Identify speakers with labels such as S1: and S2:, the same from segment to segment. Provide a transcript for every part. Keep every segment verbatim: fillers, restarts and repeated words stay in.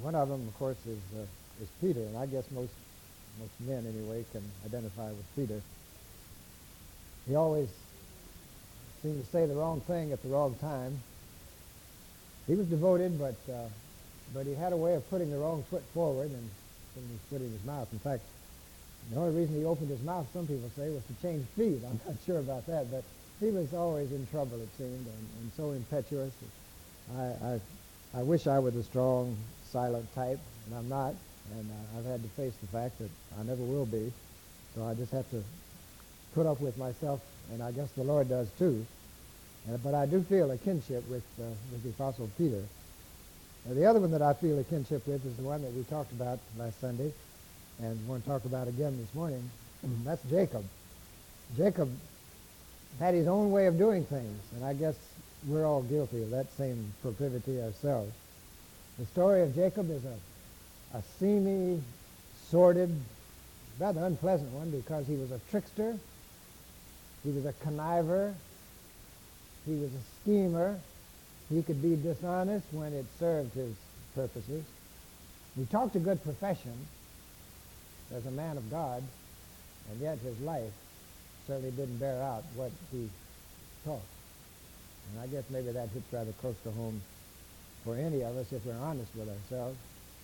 S1: one of them, of course, is uh, is Peter, and I guess most most men anyway can identify with Peter. He always seemed to say the wrong thing at the wrong time. He was devoted, but uh, but he had a way of putting the wrong foot forward and putting his foot in his mouth. In fact, the only reason he opened his mouth, some people say, was to change feet. I'm not sure about that, but he was always in trouble, it seemed, and, and so impetuous. I, I I wish I were the strong, silent type, and I'm not, and uh, I've had to face the fact that I never will be, so I just have to put up with myself, and I guess the Lord does too. Uh, but I do feel a kinship with, uh, with the Apostle Peter. Uh, the other one that I feel a kinship with is the one that we talked about last Sunday, and want to talk about again this morning. That's Jacob. Jacob had his own way of doing things, and I guess we're all guilty of that same proclivity ourselves. The story of Jacob is a, a seamy, sordid, rather unpleasant one, because he was a trickster, he was a conniver, he was a schemer. He could be dishonest when it served his purposes. He talked a good profession as a man of God, and yet his life certainly didn't bear out what he taught. And I guess maybe that hits rather close to home for any of us if we're honest with ourselves.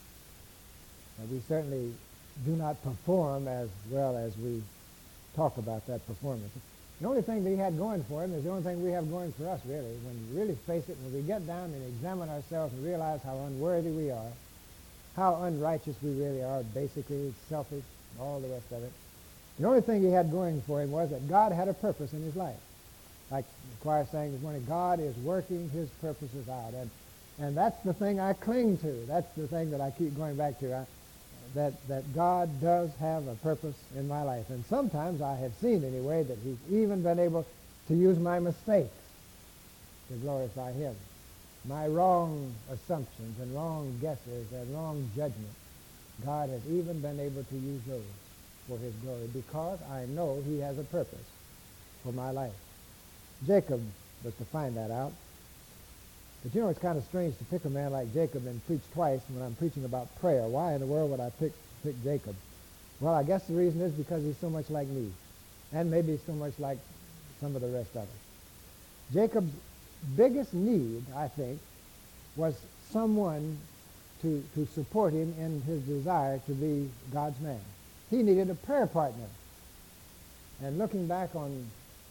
S1: And we certainly do not perform as well as we talk about that performance. The only thing that he had going for him is the only thing we have going for us, really. When you really face it, when we get down and examine ourselves and realize how unworthy we are, how unrighteous we really are, basically selfish, all the rest of it. The only thing he had going for him was that God had a purpose in his life. Like the choir sang this morning, God is working his purposes out. And and that's the thing I cling to. That's the thing that I keep going back to. I, that, that God does have a purpose in my life. And sometimes I have seen, anyway, that he's even been able to use my mistakes to glorify him. My wrong assumptions and wrong guesses and wrong judgments, God has even been able to use those for his glory, because I know he has a purpose for my life. Jacob was to find that out. But you know, it's kind of strange to pick a man like Jacob and preach twice when I'm preaching about prayer. Why in the world would I pick, pick Jacob? Well, I guess the reason is because he's so much like me, and maybe so much like some of the rest of us. Jacob's biggest need, I think, was someone to, to support him in his desire to be God's man. He needed a prayer partner. And looking back on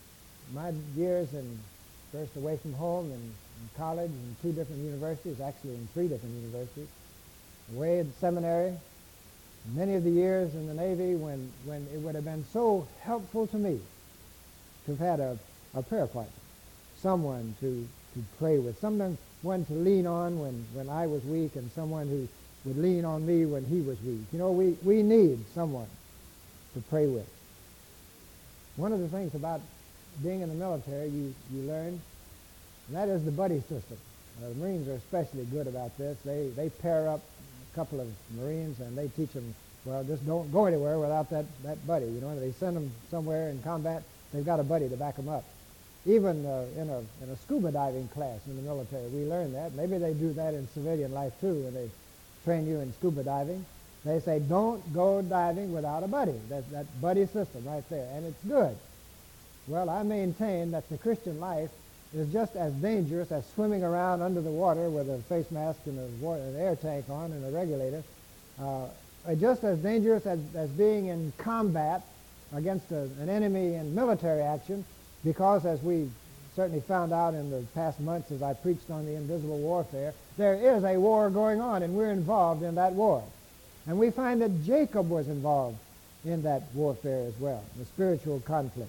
S1: my years and first away from home and in college in two different universities, actually in three different universities, away at seminary, many of the years in the Navy when, when it would have been so helpful to me to have had a, a prayer partner, someone to, to pray with, someone one to lean on when, when I was weak, and someone who would lean on me when he was weak. You know, we, we need someone to pray with. One of the things about being in the military you, you learn, and that is the buddy system. Uh, the Marines are especially good about this. They, they pair up a couple of Marines and they teach them, well, just don't go anywhere without that, that buddy. You know, they send them somewhere in combat, they've got a buddy to back them up. Even uh, in, a, in a scuba diving class in the military, we learn that. Maybe they do that in civilian life too, when they train you in scuba diving. They say, don't go diving without a buddy. That, that buddy system right there, and it's good. Well, I maintain that the Christian life is just as dangerous as swimming around under the water with a face mask and a water, an air tank on and a regulator. Uh, just as dangerous as, as being in combat against a, an enemy in military action, because as we certainly found out in the past months as I preached on the invisible warfare, there is a war going on and we're involved in that war. And we find that Jacob was involved in that warfare as well, the spiritual conflict.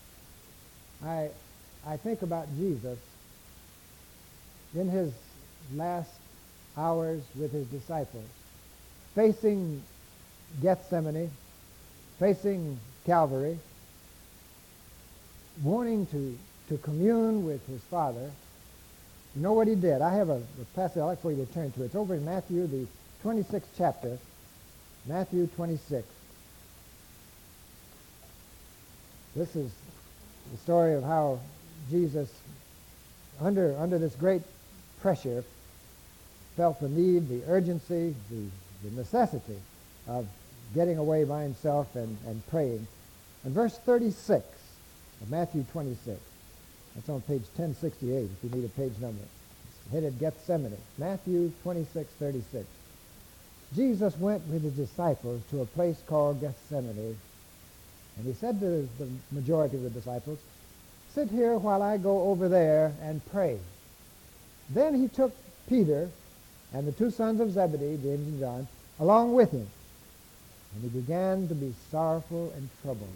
S1: I, I think about Jesus in his last hours with his disciples, facing Gethsemane, facing Calvary, wanting to, to commune with his Father. You know what he did? I have a, a passage I'd like for you to turn to. It's over in Matthew, the twenty-sixth chapter, Matthew twenty-six. This is the story of how Jesus, under, under this great pressure, felt the need, the urgency, the, the necessity of getting away by himself and, and praying. And verse thirty-six of Matthew twenty-six, that's on page ten sixty-eight if you need a page number. It's headed Gethsemane. Matthew twenty-six, thirty-six. Jesus went with his disciples to a place called Gethsemane, and he said to the majority of the disciples, "Sit here while I go over there and pray." Then he took Peter and the two sons of Zebedee, James and John, along with him, and he began to be sorrowful and troubled.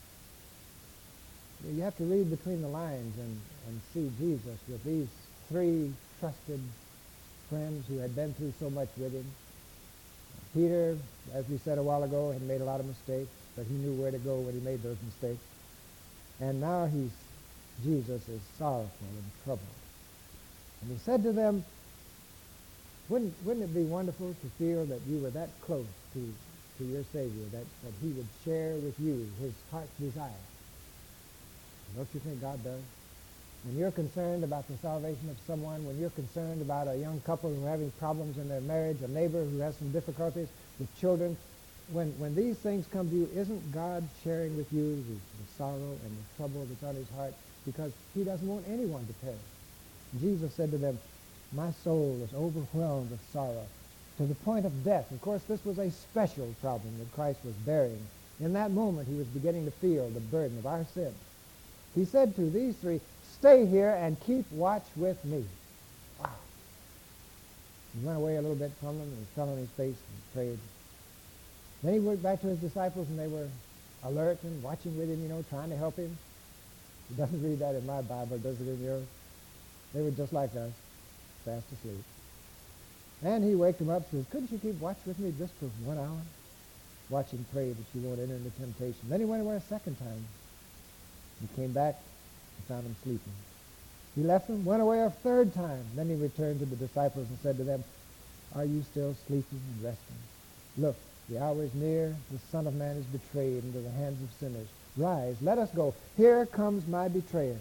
S1: You have to read between the lines and, and see Jesus with these three trusted friends who had been through so much with him. Peter, as we said a while ago, had made a lot of mistakes, but he knew where to go when he made those mistakes. And now he's, Jesus is sorrowful and troubled. And he said to them, wouldn't, wouldn't it be wonderful to feel that you were that close to, to your Savior, that, that he would share with you his heart's desire? Don't you think God does? When you're concerned about the salvation of someone, when you're concerned about a young couple who are having problems in their marriage, a neighbor who has some difficulties with children, when, when these things come to you, isn't God sharing with you the, the sorrow and the trouble that's on his heart? Because he doesn't want anyone to perish. Jesus said to them, "My soul is overwhelmed with sorrow to the point of death." Of course, this was a special problem that Christ was bearing. In that moment, he was beginning to feel the burden of our sin. He said to these three, "Stay here and keep watch with me." Wow. He went away a little bit from them and fell on his face and prayed. Then he went back to his disciples, and they were alert and watching with him, you know, trying to help him. It doesn't read that in my Bible, does it in yours? They were just like us, fast asleep. And he waked them up and said, "Couldn't you keep watch with me just for one hour? Watch and pray that you won't enter into temptation." Then he went away a second time. He came back and found them sleeping. He left them, went away a third time. Then he returned to the disciples and said to them, "Are you still sleeping and resting? Look, the hour is near. The Son of Man is betrayed into the hands of sinners. Rise, let us go. Here comes my betrayer."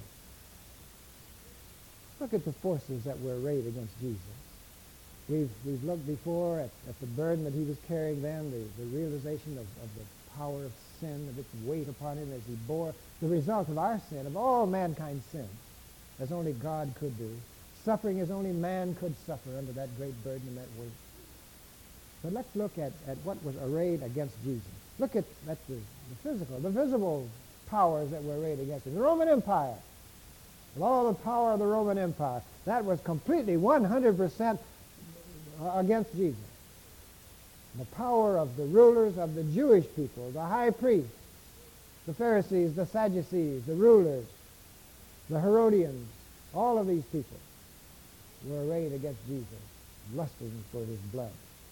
S1: Look at the forces that were arrayed against Jesus. We've, we've looked before at, at the burden that he was carrying then, the, the realization of, of the power of sin, of its weight upon him as he bore the result of our sin, of all mankind's sin, as only God could do, suffering as only man could suffer under that great burden and that weight. But let's look at, at what was arrayed against Jesus. Look at, at the, the physical, the visible powers that were arrayed against him. The Roman Empire. With all the power of the Roman Empire, that was completely one hundred percent against Jesus. The power of the rulers of the Jewish people, the high priests, the Pharisees, the Sadducees, the rulers, the Herodians, all of these people were arrayed against Jesus, lusting for his blood.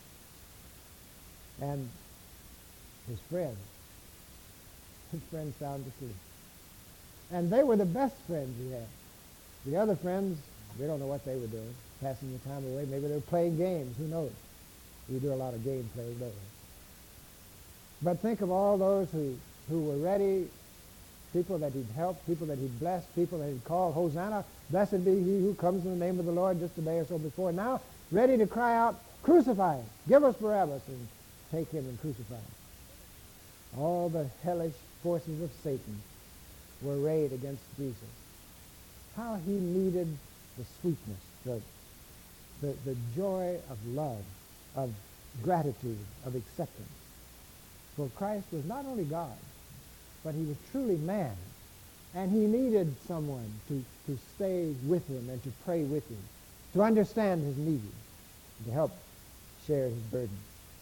S1: And his friends, his friends sound asleep. And they were the best friends he had. The other friends, we don't know what they were doing, passing the time away. Maybe they were playing games. Who knows? We do a lot of game playing, don't we? But think of all those who, who were ready, people that he'd helped, people that he'd blessed, people that he'd called, "Hosanna, blessed be he who comes in the name of the Lord," just a day or so before. Now, ready to cry out, "Crucify him. Give us Barabbas," and take him and crucify him. All the hellish forces of Satan were arrayed against Jesus. How he needed the sweetness, the, the, the joy of love, of gratitude, of acceptance. For Christ was not only God, but he was truly man. And he needed someone to, to stay with him and to pray with him, to understand his need, and to help share his burden.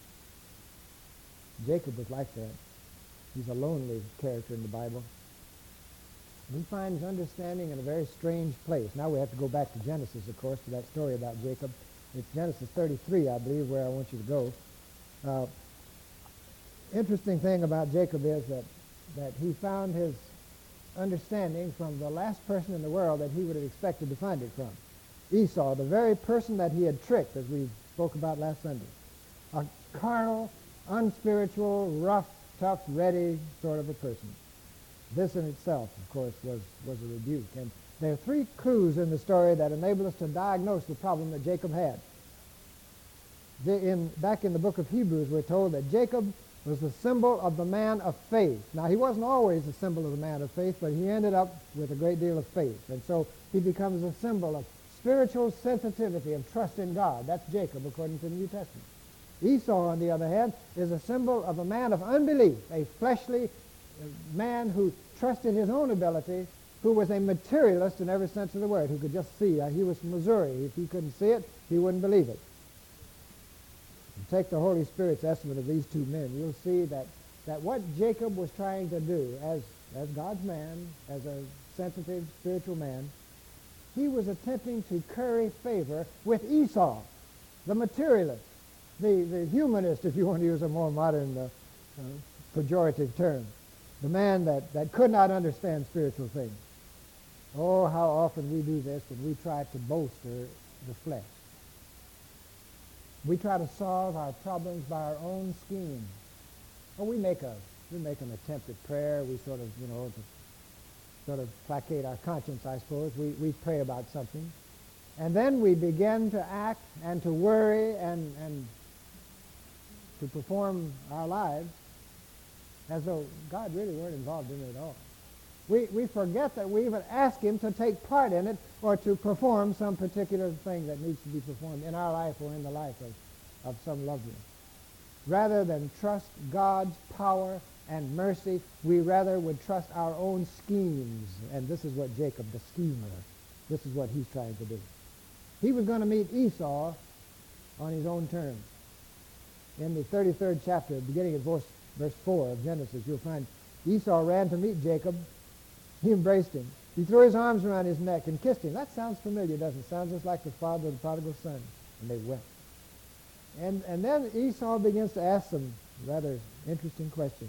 S1: Jacob was like that. He's a lonely character in the Bible. We find his understanding in a very strange place. Now we have to go back to Genesis, of course, to that story about Jacob. It's Genesis thirty-three, I believe, where I want you to go. Uh, interesting thing about Jacob is that, that he found his understanding from the last person in the world that he would have expected to find it from. Esau, the very person that he had tricked, as we spoke about last Sunday. A carnal, unspiritual, rough, tough, ready sort of a person. This in itself, of course, was, was a rebuke. And there are three clues in the story that enable us to diagnose the problem that Jacob had. The, in, back in the book of Hebrews, we're told that Jacob was the symbol of the man of faith. Now, he wasn't always the symbol of the man of faith, but he ended up with a great deal of faith. And so he becomes a symbol of spiritual sensitivity, of trust in God. That's Jacob, according to the New Testament. Esau, on the other hand, is a symbol of a man of unbelief, a fleshly man who trusted his own ability, who was a materialist in every sense of the word, who could just see. Uh, he was from Missouri. If he couldn't see it, he wouldn't believe it. Take the Holy Spirit's estimate of these two men, you'll see that, that what Jacob was trying to do as, as God's man, as a sensitive spiritual man, he was attempting to curry favor with Esau, the materialist, the, the humanist, if you want to use a more modern uh, uh, pejorative term, the man that, that could not understand spiritual things. Oh, how often we do this when we try to bolster the flesh. We try to solve our problems by our own schemes. Well, we make a we make an attempt at prayer. We sort of, you know, to sort of placate our conscience, I suppose. We we pray about something, and then we begin to act and to worry and and to perform our lives as though God really weren't involved in it at all. We we forget that we even ask Him to take part in it or to perform some particular thing that needs to be performed in our life or in the life of, of some loved one. Rather than trust God's power and mercy, we rather would trust our own schemes. And this is what Jacob, the schemer, this is what he's trying to do. He was going to meet Esau on his own terms. In the thirty-third chapter, beginning at verse, verse four of Genesis, you'll find Esau ran to meet Jacob. He embraced him. He threw his arms around his neck and kissed him. That sounds familiar, doesn't it? Sounds just like the father of the prodigal son. And they wept. And, and then Esau begins to ask some rather interesting questions.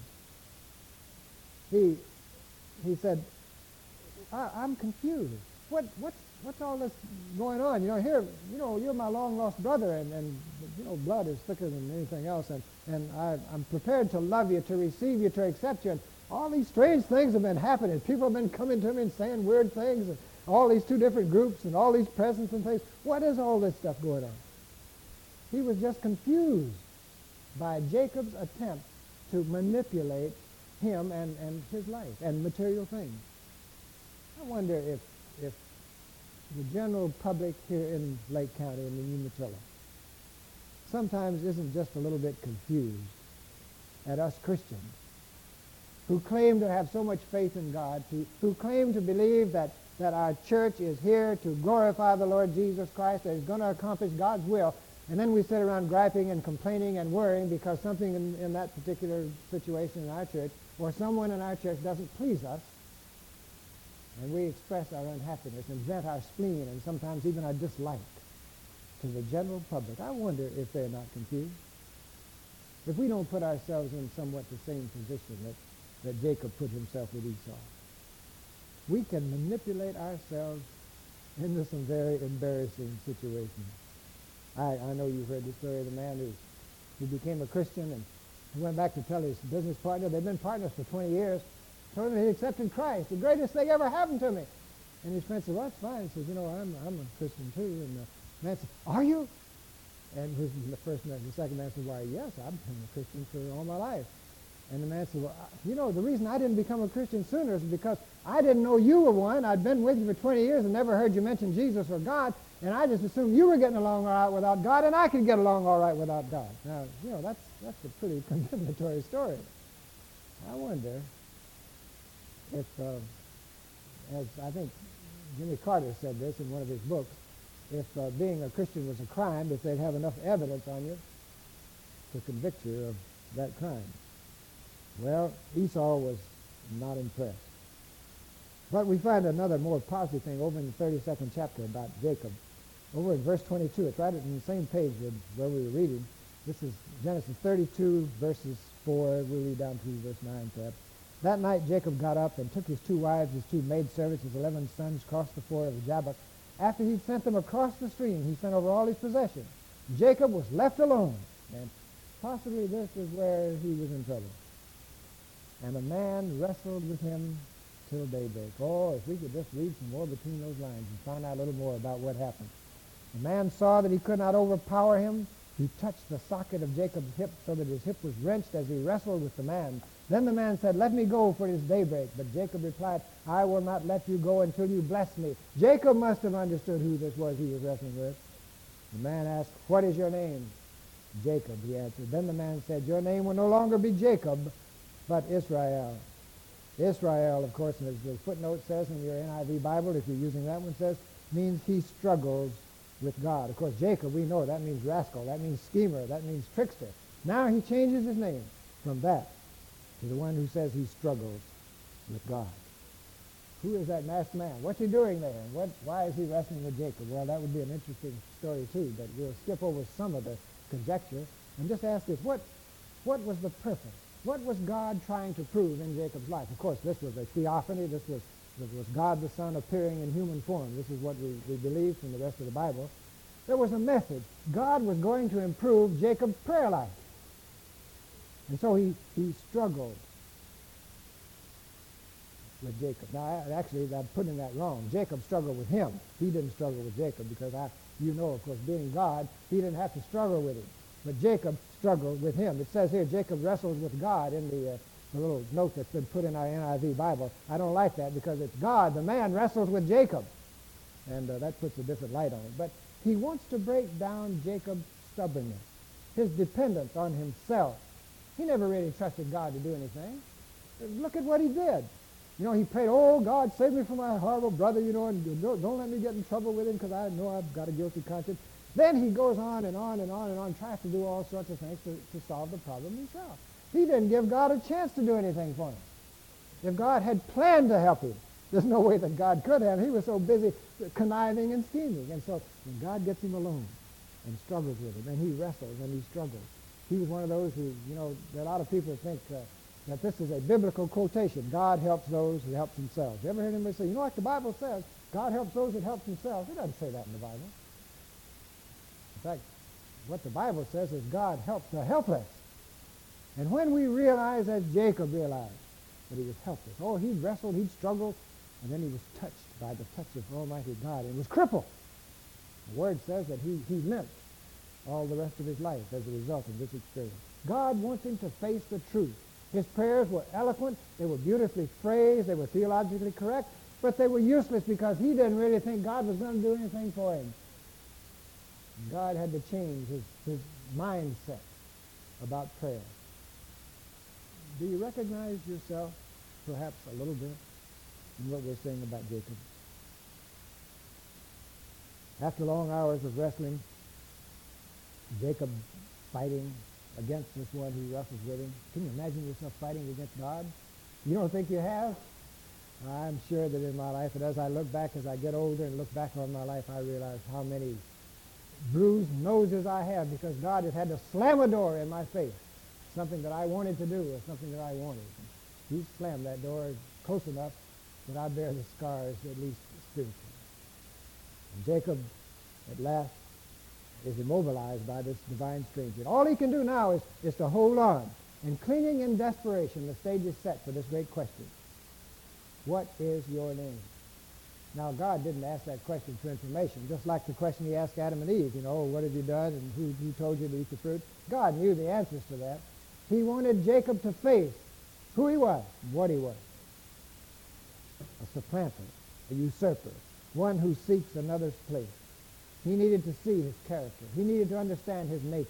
S1: He, he said, I, I'm confused. What, what's, what's all this going on? You know, here, you know, you're my long-lost brother, and, and you know, blood is thicker than anything else, and, and I, I'm prepared to love you, to receive you, to accept you, and all these strange things have been happening. People have been coming to me and saying weird things, and all these two different groups, and all these presents and things. What is all this stuff going on? He was just confused by Jacob's attempt to manipulate him and, and his life and material things. I wonder if, if the general public here in Lake County and in Umatilla sometimes isn't just a little bit confused at us Christians who claim to have so much faith in God, to, who claim to believe that, that our church is here to glorify the Lord Jesus Christ, that is going to accomplish God's will, and then we sit around griping and complaining and worrying because something in, in that particular situation in our church or someone in our church doesn't please us, and we express our unhappiness and vent our spleen and sometimes even our dislike to the general public. I wonder if they're not confused. If we don't put ourselves in somewhat the same position that that Jacob put himself with Esau. We can manipulate ourselves into some very embarrassing situations. I, I know you've heard the story of the man who, who became a Christian and he went back to tell his business partner, they've been partners for twenty years, told him he accepted Christ, the greatest thing ever happened to me. And his friend said, well, that's fine. He says, you know, I'm, I'm a Christian too. And the man said, are you? And his, the first man, the second man said, why, yes, I've been a Christian for all my life. And the man said, well, you know, the reason I didn't become a Christian sooner is because I didn't know you were one. I'd been with you for twenty years and never heard you mention Jesus or God, and I just assumed you were getting along all right without God, and I could get along all right without God. Now, you know, that's, that's a pretty condemnatory story. I wonder if, uh, as I think Jimmy Carter said this in one of his books, if uh, being a Christian was a crime, if they'd have enough evidence on you to convict you of that crime. Well, Esau was not impressed. But we find another more positive thing over in the thirty-second chapter about Jacob. Over in verse twenty-two, it's right in the same page where we were reading. This is Genesis thirty-two, verses four. We'll read down through verse nine, perhaps. That night Jacob got up and took his two wives, his two maidservants, his eleven sons, crossed the ford of the Jabbok. After he'd sent them across the stream, he sent over all his possessions. Jacob was left alone, and possibly this is where he was in trouble. And a man wrestled with him till daybreak. Oh, if we could just read some more between those lines and find out a little more about what happened. The man saw that he could not overpower him, He touched the socket of Jacob's hip so that his hip was wrenched as he wrestled with the man. Then the man said, "Let me go, for it is daybreak." But Jacob replied, "I will not let you go until you bless me." Jacob must have understood who this was he was wrestling with. The man asked, "What is your name?" "Jacob," he answered. Then the man said, "Your name will no longer be Jacob, but Israel." Israel, of course, as the footnote says in your N I V Bible, if you're using that one, says, means he struggles with God. Of course, Jacob, we know that means rascal, that means schemer, that means trickster. Now he changes his name from that to the one who says he struggles with God. Who is that masked man? What's he doing there? And what, why is he wrestling with Jacob? Well, that would be an interesting story too, but we'll skip over some of the conjecture and just ask this, what, what was the purpose? What was God trying to prove in Jacob's life? Of course, this was a theophany. This was, this was God the Son appearing in human form. This is what we, we believe from the rest of the Bible. There was a message. God was going to improve Jacob's prayer life. And so he, he struggled with Jacob. Now, actually, I'm putting that wrong. Jacob struggled with him. He didn't struggle with Jacob because, I, you know, of course, being God, he didn't have to struggle with him. But Jacob struggled with him. It says here, Jacob wrestles with God in the, uh, the little note that's been put in our N I V Bible. I don't like that because it's God. The man wrestles with Jacob. And uh, that puts a different light on it. But he wants to break down Jacob's stubbornness, his dependence on himself. He never really trusted God to do anything. Look at what he did. You know, he prayed, "Oh, God, save me from my horrible brother, you know, and don't, don't let me get in trouble with him because I know I've got a guilty conscience." Then he goes on and on and on and on, tries to do all sorts of things to, to solve the problem himself. He didn't give God a chance to do anything for him. If God had planned to help him, there's no way that God could have. He was so busy conniving and scheming. And so when God gets him alone and struggles with him, and he wrestles and he struggles, he was one of those who, you know, a lot of people think uh, that this is a biblical quotation. God helps those who help themselves. You ever heard anybody say, you know, like the Bible says, God helps those that help themselves? It doesn't say that in the Bible. In fact, what the Bible says is God helps the helpless. And when we realize, as Jacob realized, that he was helpless, oh, he wrestled, he struggled, and then he was touched by the touch of Almighty God and was crippled. The Word says that he, he limped all the rest of his life as a result of this experience. God wants him to face the truth. His prayers were eloquent, they were beautifully phrased, they were theologically correct, but they were useless because he didn't really think God was going to do anything for him. God had to change his, his mindset about prayer. Do you recognize yourself perhaps a little bit in what we're saying about Jacob? After long hours of wrestling, Jacob fighting against this one who wrestles with him. Can you imagine yourself fighting against God? You don't think you have? I'm sure that in my life, and as I look back, as I get older and look back on my life, I realize how many bruised noses I have because God has had to slam a door in my face, something that I wanted to do or something that I wanted. He slammed that door close enough that I bear the scars, at least spiritually. And Jacob, at last, is immobilized by this divine strength. And all he can do now is, is to hold on. And clinging in desperation, the stage is set for this great question. What is your name? Now, God didn't ask that question for information, just like the question he asked Adam and Eve, you know, what have you done and who, who told you to eat the fruit? God knew the answers to that. He wanted Jacob to face who he was, what he was. A supplanter, a usurper, one who seeks another's place. He needed to see his character. He needed to understand his nature.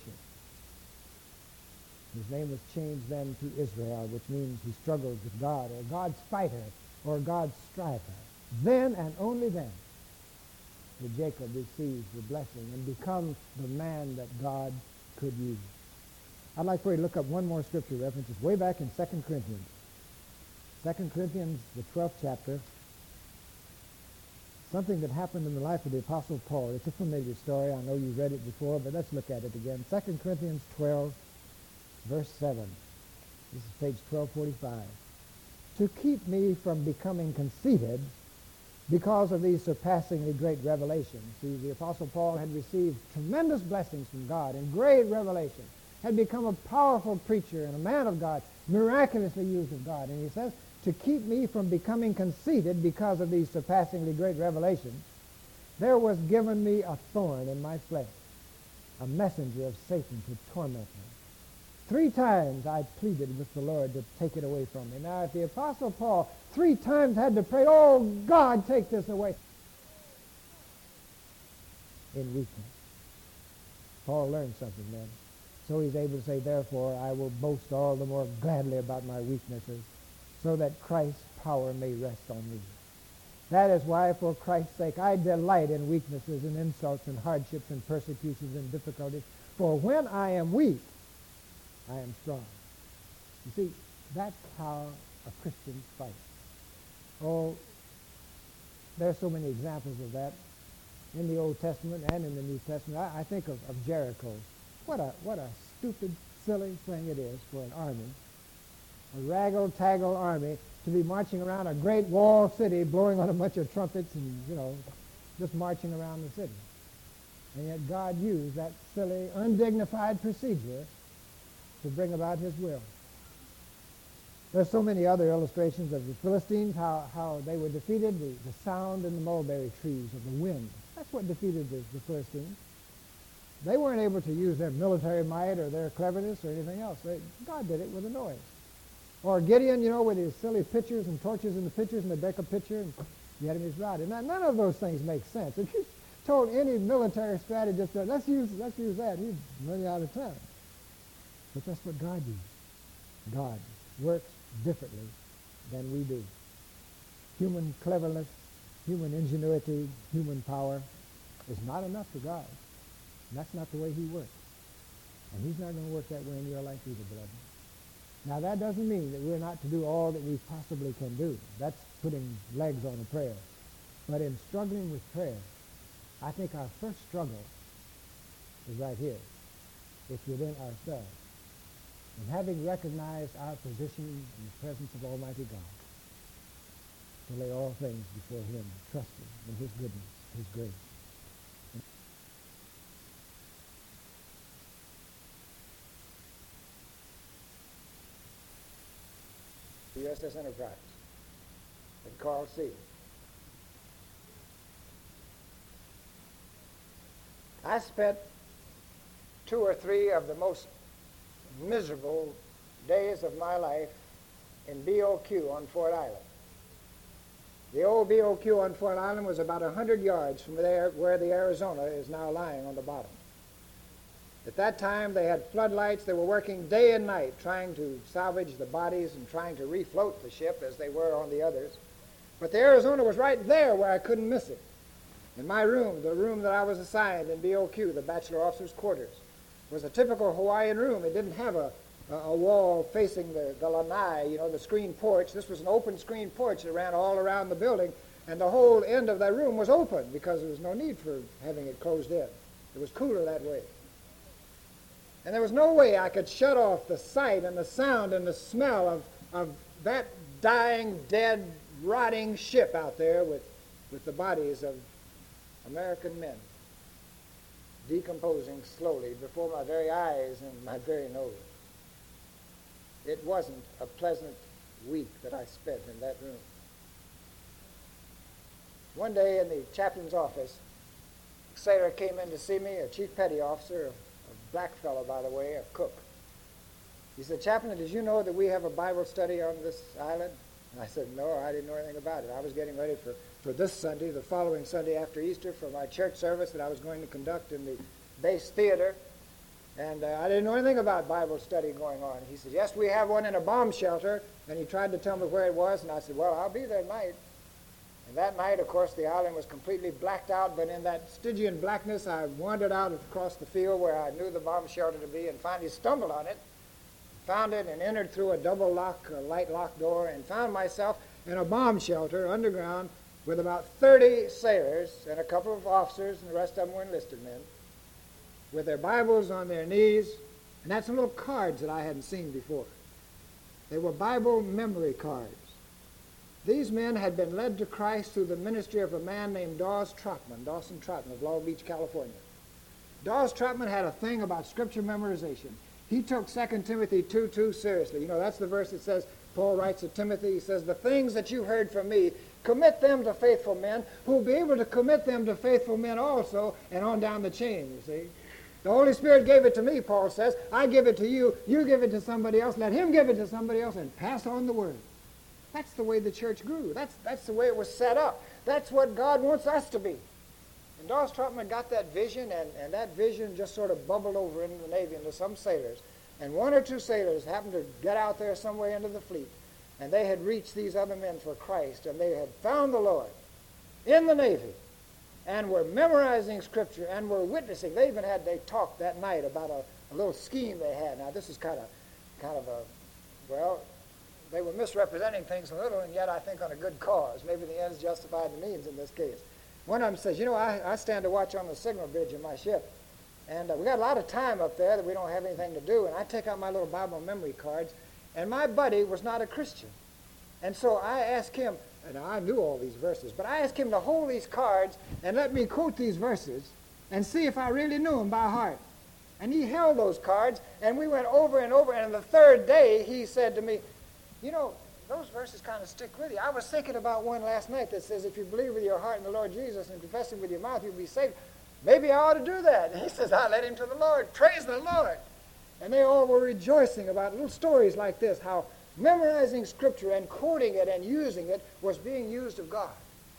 S1: His name was changed then to Israel, which means he struggled with God, or God's fighter, or God's striver. Then and only then did Jacob receive the blessing and become the man that God could use. I'd like for you to look up one more scripture reference. It's way back in Second Corinthians. Second Corinthians, the twelfth chapter. Something that happened in the life of the Apostle Paul. It's a familiar story. I know you've read it before, but let's look at it again. Second Corinthians twelve, verse seven. This is page twelve forty-five. To keep me from becoming conceited because of these surpassingly great revelations. See, the Apostle Paul had received tremendous blessings from God and great revelation, had become a powerful preacher and a man of God, miraculously used of God. And he says, to keep me from becoming conceited because of these surpassingly great revelations, there was given me a thorn in my flesh, a messenger of Satan to torment me. Three times I pleaded with the Lord to take it away from me. Now, if the Apostle Paul three times had to pray, oh, God, take this away, in weakness, Paul learned something then. So he's able to say, therefore, I will boast all the more gladly about my weaknesses, so that Christ's power may rest on me. That is why, for Christ's sake, I delight in weaknesses and insults and hardships and persecutions and difficulties. For when I am weak, I am strong. You see, that's how a Christian fights. Oh, there's so many examples of that in the Old Testament and in the New Testament. I, I think of, of Jericho. What a what a stupid, silly thing it is for an army, a raggle-taggle army, to be marching around a great walled city, blowing on a bunch of trumpets and, you know, just marching around the city. And yet God used that silly, undignified procedure to bring about his will. There's so many other illustrations of the Philistines, how, how they were defeated, the, the sound in the mulberry trees of the wind. That's what defeated the, the Philistines. They weren't able to use their military might or their cleverness or anything else. They, God did it with a noise. Or Gideon, you know, with his silly pitchers and torches in the pitchers, and they break a pitcher and the enemy's routed. Now, none of those things make sense. If you told any military strategist that, let's use, let's use that, he'd run you out of town. But that's what God used. God works differently than we do. Human cleverness, human ingenuity, human power is not enough for God. And that's not the way he works. And he's not going to work that way in your life either, beloved. Now, that doesn't mean that we're not to do all that we possibly can do. That's putting legs on a prayer. But in struggling with prayer, I think our first struggle is right here. It's within ourselves. And having recognized our position in the presence of Almighty God, to lay all things before him, trusting in his goodness, his grace. U S S Enterprise at Coral Sea. I spent two or three of the most miserable days of my life in B O Q on Fort Island. The old B O Q on Fort Island was about one hundred yards from there where the Arizona is now lying on the bottom. At that time, they had floodlights. They were working day and night trying to salvage the bodies and trying to refloat the ship as they were on the others. But the Arizona was right there where I couldn't miss it. In my room, the room that I was assigned in B O Q, the Bachelor Officers' Quarters, was a typical Hawaiian room. It didn't have a, a, a wall facing the, the lanai, you know, the screen porch. This was an open screen porch that ran all around the building, and the whole end of that room was open because there was no need for having it closed in. It was cooler that way. And there was no way I could shut off the sight and the sound and the smell of, of that dying, dead, rotting ship out there with, with the bodies of American men decomposing slowly before my very eyes and my very nose. It wasn't a pleasant week that I spent in that room. One day in the chaplain's office, a sailor came in to see me, a chief petty officer, black fellow, by the way, a cook. He said, Chaplain, did you know that we have a Bible study on this island? And I said, no, I didn't know anything about it. I was getting ready for, for this Sunday, the following Sunday after Easter, for my church service that I was going to conduct in the base theater. And uh, I didn't know anything about Bible study going on. He said, yes, we have one in a bomb shelter. And he tried to tell me where it was, and I said, well, I'll be there tonight. And that night, of course, the island was completely blacked out, but in that Stygian blackness, I wandered out across the field where I knew the bomb shelter to be and finally stumbled on it, found it, and entered through a double lock, a light lock door, and found myself in a bomb shelter underground with about thirty sailors and a couple of officers, and the rest of them were enlisted men, with their Bibles on their knees, and had some little cards that I hadn't seen before. They were Bible memory cards. These men had been led to Christ through the ministry of a man named Dawes Trotman, Dawson Trotman of Long Beach, California. Dawes Trotman had a thing about scripture memorization. He took Second Timothy two two seriously. You know, that's the verse that says, Paul writes to Timothy, he says, the things that you heard from me, commit them to faithful men who will be able to commit them to faithful men also, and on down the chain, you see.
S2: The Holy Spirit gave it to me, Paul says. I give it to you. You give it to somebody else. Let him give it to somebody else and pass on the word. That's the way the church grew. That's, that's the way it was set up. That's what God wants us to be. And Dawes Trotman got that vision, and, and that vision just sort of bubbled over into the Navy, into some sailors. And one or two sailors happened to get out there somewhere into the fleet, and they had reached these other men for Christ, and they had found the Lord in the Navy, and were memorizing Scripture, and were witnessing. They even had, they talked that night about a, a little scheme they had. Now, this is kind of, kind of a, well, they were misrepresenting things a little, and yet I think on a good cause. Maybe the ends justify the means in this case. One of them says, you know, I, I stand to watch on the signal bridge in my ship, and uh, we got a lot of time up there that we don't have anything to do, and I take out my little Bible memory cards, and my buddy was not a Christian. And so I asked him, and I knew all these verses, but I asked him to hold these cards and let me quote these verses and see if I really knew them by heart. And he held those cards, and we went over and over, and the third day he said to me, you know, those verses kind of stick with you. I was thinking about one last night that says, if you believe with your heart in the Lord Jesus and confess him with your mouth, you'll be saved. Maybe I ought to do that. And he says, I led him to the Lord. Praise the Lord. And they all were rejoicing about little stories like this, how memorizing Scripture and quoting it and using it was being used of God.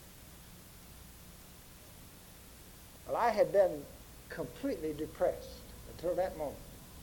S2: Well, I had been completely depressed until that moment.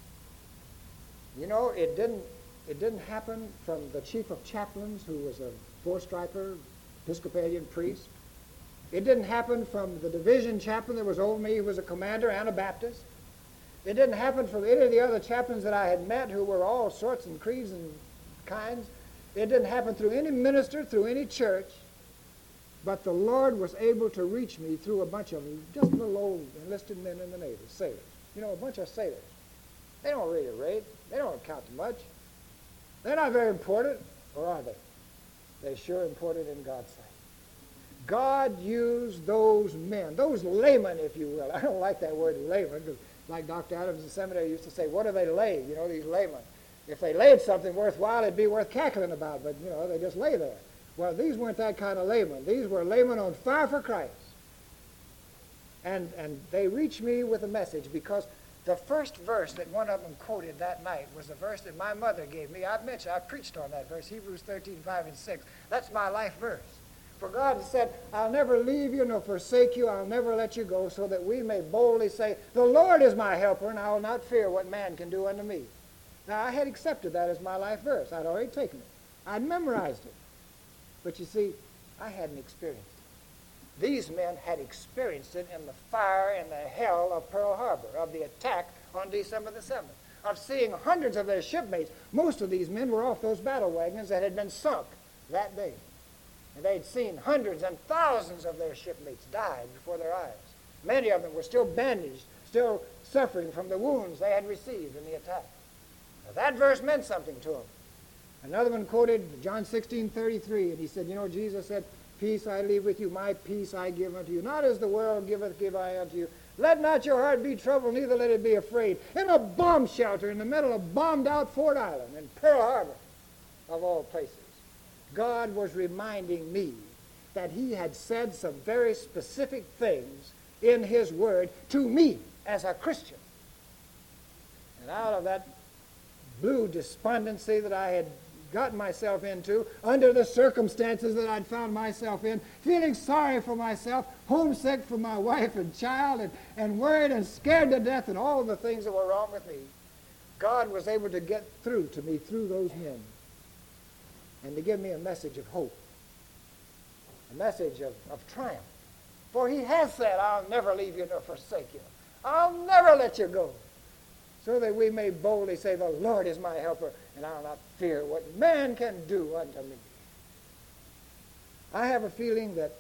S2: You know, it didn't It didn't happen from the chief of chaplains, who was a four-striper, Episcopalian priest. It didn't happen from the division chaplain that was over me, who was a commander and a Baptist. It didn't happen from any of the other chaplains that I had met, who were all sorts and creeds and kinds. It didn't happen through any minister, through any church. But the Lord was able to reach me through a bunch of just little old enlisted men in the Navy, sailors. You know, a bunch of sailors. They don't really rate. They don't count to much. They're not very important, or are they? They're sure important in God's sight. God used those men, those laymen, if you will. I don't like that word layman, because like Doctor Adams in seminary used to say, what do they lay? You know, these laymen. If they laid something worthwhile, it'd be worth cackling about, but, you know, they just lay there. Well, these weren't that kind of laymen. These were laymen on fire for Christ. And, and they reached me with a message, because the first verse that one of them quoted that night was a verse that my mother gave me. I've mentioned, I preached on that verse, Hebrews thirteen, five and six. That's my life verse. For God has said, I'll never leave you nor forsake you. I'll never let you go, so that we may boldly say, the Lord is my helper, and I will not fear what man can do unto me. Now, I had accepted that as my life verse. I'd already taken it. I'd memorized it. But you see, I hadn't experienced it. These men had experienced it in the fire and the hell of Pearl Harbor, of the attack on December the seventh, of seeing hundreds of their shipmates. Most of these men were off those battle wagons that had been sunk that day. And they'd seen hundreds and thousands of their shipmates died before their eyes. Many of them were still bandaged, still suffering from the wounds they had received in the attack. Now, that verse meant something to them. Another one quoted John sixteen thirty-three, and he said, you know, Jesus said, peace I leave with you, my peace I give unto you. Not as the world giveth, give I unto you. Let not your heart be troubled, neither let it be afraid. In a bomb shelter in the middle of bombed-out Fort Island, in Pearl Harbor, of all places, God was reminding me that he had said some very specific things in his word to me as a Christian. And out of that blue despondency that I had gotten myself into, under the circumstances that I'd found myself in, feeling sorry for myself, homesick for my wife and child, and, and worried and scared to death, and all the things that were wrong with me, God was able to get through to me through those men and to give me a message of hope, a message of, of triumph. For he has said, I'll never leave you nor forsake you. I'll never let you go. So that we may boldly say, the Lord is my helper, and I'll not fear what man can do unto me. I have a feeling that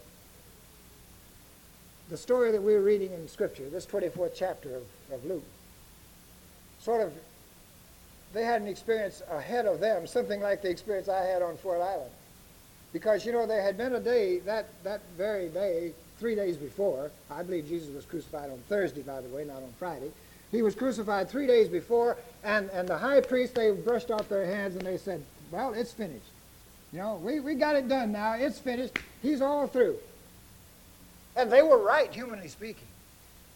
S2: the story that we're reading in Scripture, this twenty-fourth chapter of, of Luke, sort of, they had an experience ahead of them, something like the experience I had on Fort Island. Because, you know, there had been a day, that, that very day, three days before, I believe Jesus was crucified on Thursday, by the way, not on Friday. He was crucified three days before, and, and the high priest, they brushed off their hands and they said, well, it's finished. You know, we, we got it done now. It's finished. He's all through. And they were right, humanly speaking.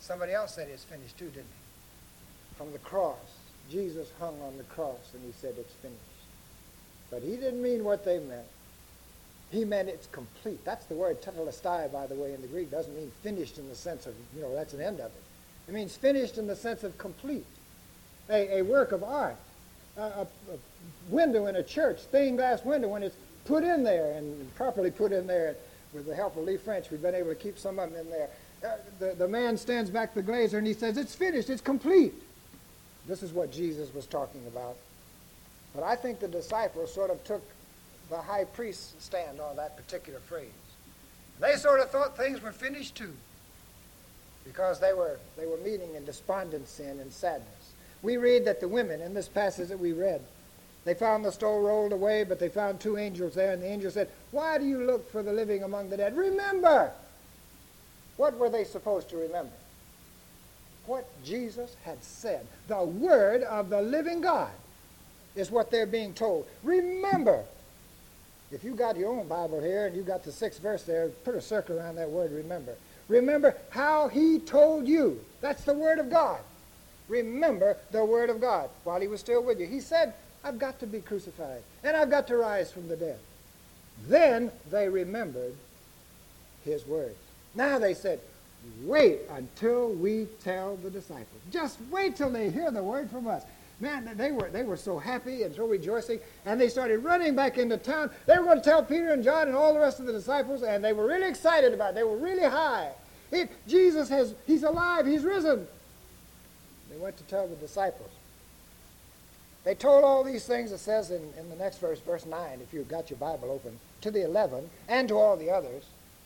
S2: Somebody else said it's finished too, didn't he? From the cross. Jesus hung on the cross and he said it's finished. But he didn't mean what they meant. He meant it's complete. That's the word tetelestai, by the way, in the Greek. Doesn't mean finished in the sense of, you know, that's an end of it. It means finished in the sense of complete. A, a work of art. A, a, a window in a church, stained glass window, when it's put in there and properly put in there, with the help of Lee French, we've been able to keep some of them in there. Uh, the, the man stands back the glazer and he says, it's finished, it's complete. This is what Jesus was talking about. But I think the disciples sort of took the high priest's stand on that particular phrase. They sort of thought things were finished too, because they were, they were meeting in despondency and in sadness. We read that the women, in this passage that we read, they found the stone rolled away, but they found two angels there, and the angel said, why do you look for the living among the dead? Remember! What were they supposed to remember? What Jesus had said. The word of the living God is what they're being told. Remember! If you got your own Bible here and you got the sixth verse there, put a circle around that word, remember. Remember how he told you. That's the word of God. Remember the word of God while he was still with you. He said, I've got to be crucified, and I've got to rise from the dead. Then they remembered his words. Now they said, wait until we tell the disciples. Just wait till they hear the word from us. Man, they were, they were so happy and so rejoicing, and they started running back into town. They were going to tell Peter and John and all the rest of the disciples, and they were really excited about it. They were really high. He, Jesus has, he's alive, he's risen. They went to tell the disciples. They told all these things, it says in, in the next verse, verse nine, if you've got your Bible open, to the eleven and to all the others.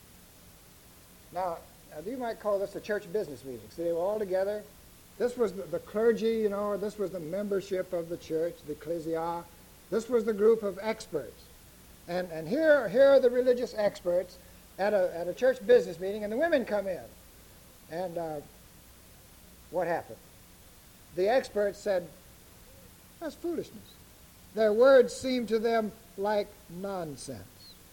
S2: Now, you might call this a church business meeting. So they were all together. This was the, the clergy, you know, this was the membership of the church, the ecclesia. This was the group of experts. And, and here, here are the religious experts at a, at a church business meeting, and the women come in. And uh, what happened? The experts said, that's foolishness. Their words seemed to them like nonsense.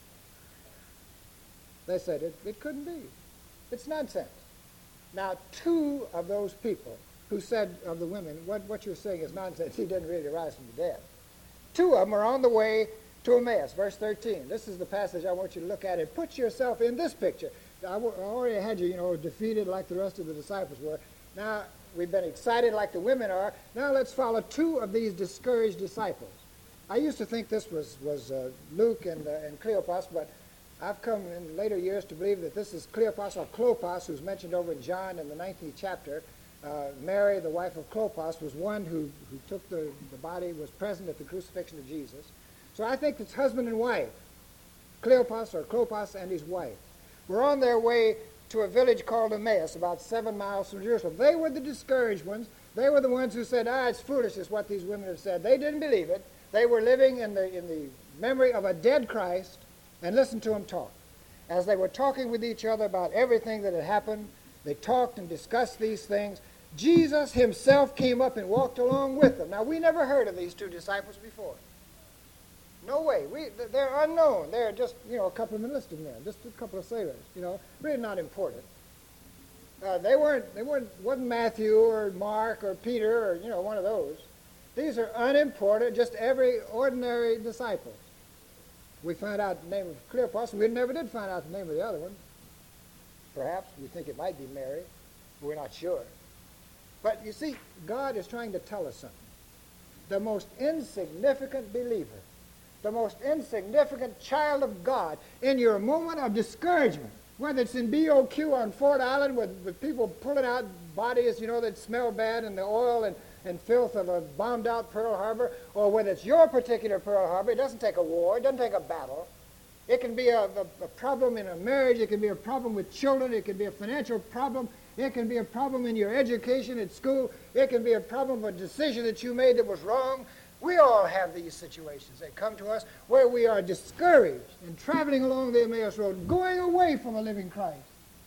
S2: They said it, it couldn't be. It's nonsense. Now, two of those people who said of the women, what, what you're saying is nonsense, he didn't really rise from the dead. Two of them are on the way to Emmaus, verse thirteen. This is the passage I want you to look at and put yourself in this picture. I, w- I already had you, you know, defeated like the rest of the disciples were. Now, we've been excited like the women are. Now let's follow two of these discouraged disciples. I used to think this was, was uh, Luke and, uh, and Cleopas, but I've come in later years to believe that this is Cleopas or Clopas, who's mentioned over in John in the nineteenth chapter. Uh, Mary, the wife of Clopas, was one who, who took the, the body, was present at the crucifixion of Jesus. So I think it's husband and wife, Cleopas or Clopas and his wife. Were on their way to a village called Emmaus, about seven miles from Jerusalem. They were the discouraged ones. They were the ones who said, ah, it's foolish, is what these women have said. They didn't believe it. They were living in the, in the memory of a dead Christ, and listened to him talk. As they were talking with each other about everything that had happened, they talked and discussed these things. Jesus himself came up and walked along with them. Now, we never heard of these two disciples before. No way. We, they're unknown. They're just, you know, a couple of enlisted men, just a couple of sailors, you know, really not important. Uh, they weren't, they weren't, wasn't Matthew or Mark or Peter or, you know, one of those. These are unimportant, just every ordinary disciple. We find out the name of Cleopas, and we never did find out the name of the other one. Perhaps we think it might be Mary. We're not sure. But you see, God is trying to tell us something. The most insignificant believer, the most insignificant child of God, in your moment of discouragement, whether it's in B O Q on Fort Island with, with people pulling out bodies, you know, that smell bad, and the oil and, and filth of a bombed-out Pearl Harbor, or whether it's your particular Pearl Harbor, it doesn't take a war, it doesn't take a battle. It can be a, a, a problem in a marriage, it can be a problem with children, it can be a financial problem, it can be a problem in your education at school, it can be a problem of a decision that you made that was wrong. We all have these situations that come to us where we are discouraged and traveling along the Emmaus Road, going away from a living Christ.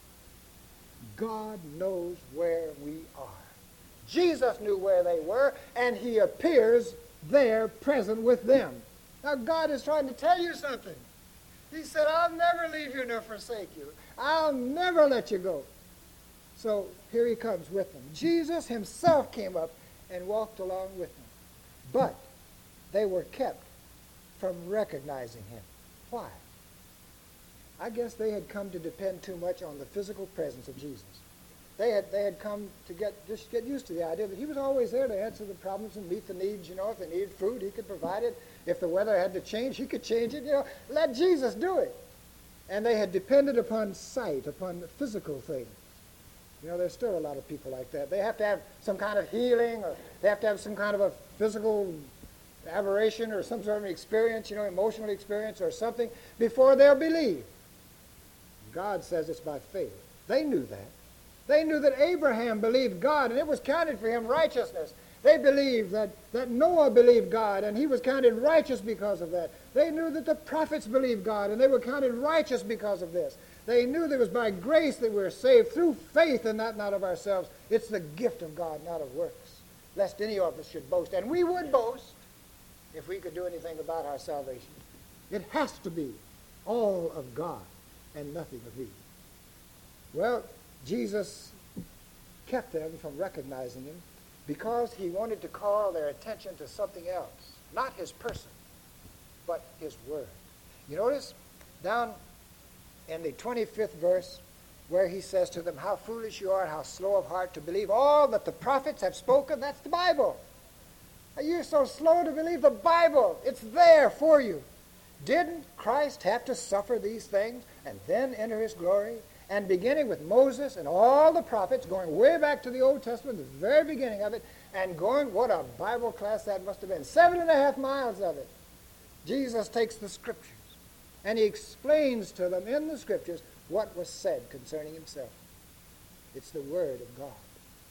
S2: God knows where we are. Jesus knew where they were, and he appears there present with them. Now, God is trying to tell you something. He said, I'll never leave you nor forsake you. I'll never let you go. So here he comes with them. Jesus himself came up and walked along with them. But they were kept from recognizing him. Why? I guess they had come to depend too much on the physical presence of Jesus. They had, they had come to get just get used to the idea that he was always there to answer the problems and meet the needs. You know, if they needed food, he could provide it. If the weather had to change, he could change it. You know, let Jesus do it. And they had depended upon sight, upon physical things. You know, there's still a lot of people like that. They have to have some kind of healing, or they have to have some kind of a physical aberration or some sort of experience, you know, emotional experience or something, before they'll believe. God says it's by faith. They knew that. They knew that Abraham believed God, and it was counted for him righteousness. They believed that, that Noah believed God, and he was counted righteous because of that. They knew that the prophets believed God, and they were counted righteous because of this. They knew that it was by grace that we were saved through faith, and that not of ourselves. It's the gift of God, not of works, lest any of us should boast. And we would boast if we could do anything about our salvation. It has to be all of God and nothing of me. Well, Jesus kept them from recognizing him because he wanted to call their attention to something else, not his person, but his word. You notice down in the twenty-fifth verse where he says to them, how foolish you are, how slow of heart to believe all that the prophets have spoken. That's the Bible. You're so slow to believe the Bible. It's there for you. Didn't Christ have to suffer these things and then enter his glory? And beginning with Moses and all the prophets, going way back to the Old Testament, the very beginning of it, and going, what a Bible class that must have been, seven and a half miles of it. Jesus takes the Scriptures, and he explains to them in the Scriptures what was said concerning himself. It's the Word of God.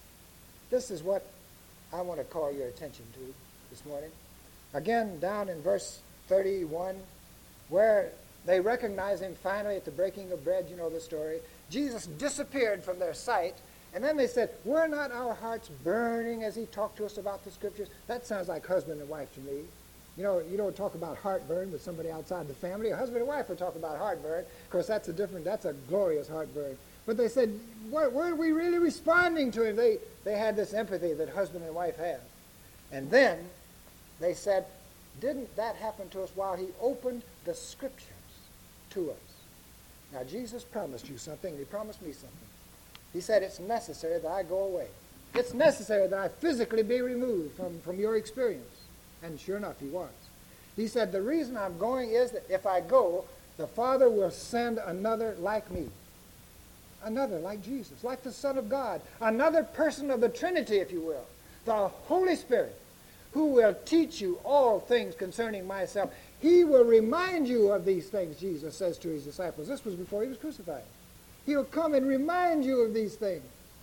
S2: This is what I want to call your attention to this morning. Again, down in verse thirty-one, where they recognize him finally at the breaking of bread. You know the story. Jesus disappeared from their sight, and then they said, were not our hearts burning as he talked to us about the Scriptures? That sounds like husband and wife to me. You know, you don't talk about heartburn with somebody outside the family. A husband and wife will talk about heartburn. Of course, that's a different, that's a glorious heartburn. But they said, weren't we really responding to him? They, they had this empathy that husband and wife have. And then they said, didn't that happen to us while he opened the Scriptures to us? Now, Jesus promised you something. He promised me something. He said, it's necessary that I go away. It's necessary that I physically be removed from, from your experience. And sure enough, he was. He said, the reason I'm going is that if I go, the Father will send another like me. Another like Jesus, like the Son of God. Another person of the Trinity, if you will. The Holy Spirit, who will teach you all things concerning myself. He will remind you of these things, Jesus says to his disciples. This was before he was crucified. He'll come and remind you of these things.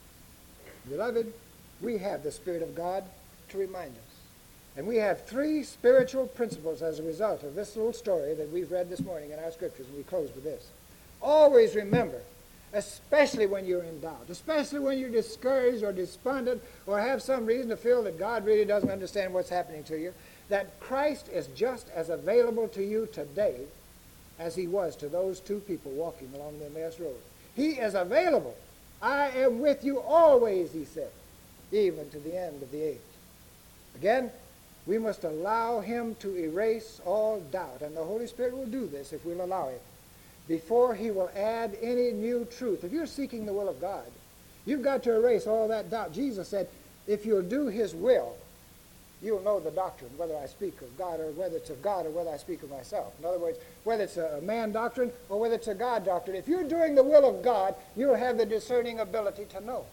S2: Beloved, we have the Spirit of God to remind us. And we have three spiritual principles as a result of this little story that we've read this morning in our Scriptures, and we close with this. Always remember, especially when you're in doubt, especially when you're discouraged or despondent or have some reason to feel that God really doesn't understand what's happening to you, that Christ is just as available to you today as he was to those two people walking along the Emmaus Road. He is available. I am with you always, he said, even to the end of the age. Again, we must allow him to erase all doubt, and the Holy Spirit will do this if we'll allow him, before he will add any new truth. If you're seeking the will of God, you've got to erase all that doubt. Jesus said, if you'll do his will, you'll know the doctrine, whether I speak of God or whether it's of God or whether I speak of myself. In other words, whether it's a man doctrine or whether it's a God doctrine. If you're doing the will of God, you'll have the discerning ability to know.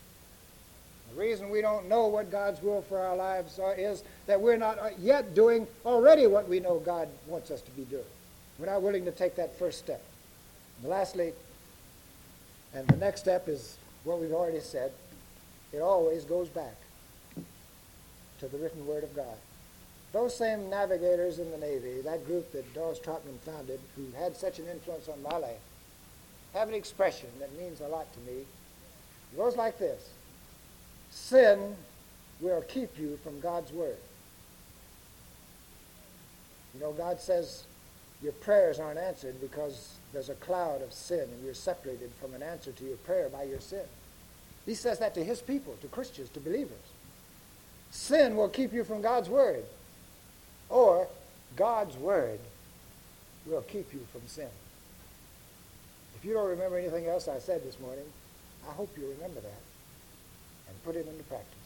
S2: The reason we don't know what God's will for our lives are is that we're not yet doing already what we know God wants us to be doing. We're not willing to take that first step. And lastly, and the next step is what we've already said, it always goes back to the written Word of God. Those same navigators in the Navy, that group that Dawes Trotman founded, who had such an influence on my life, have an expression that means a lot to me. It goes like this: sin will keep you from God's Word. You know, God says your prayers aren't answered because there's a cloud of sin and you're separated from an answer to your prayer by your sin. He says that to his people, to Christians, to believers. Sin will keep you from God's word, or God's word will keep you from sin. If you don't remember anything else I said this morning, I hope you remember that and put it into practice.